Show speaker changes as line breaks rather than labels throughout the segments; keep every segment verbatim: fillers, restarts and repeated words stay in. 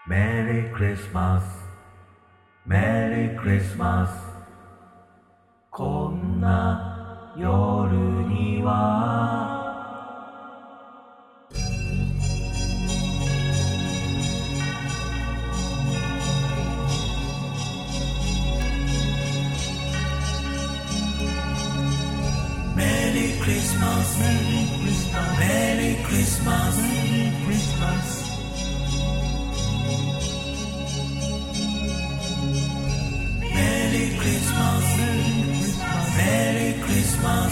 メリークリスマスメリークリスマスこんな夜にはメリークリスマスメリークリスマスメリークリスマスMerry Christmas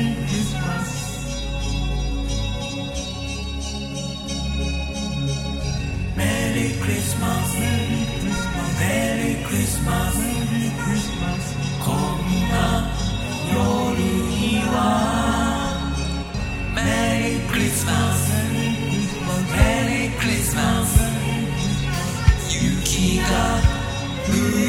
Merry Christmas Merry Christmasこんな夜には Merry Christmas Merry Christmas 雪が降る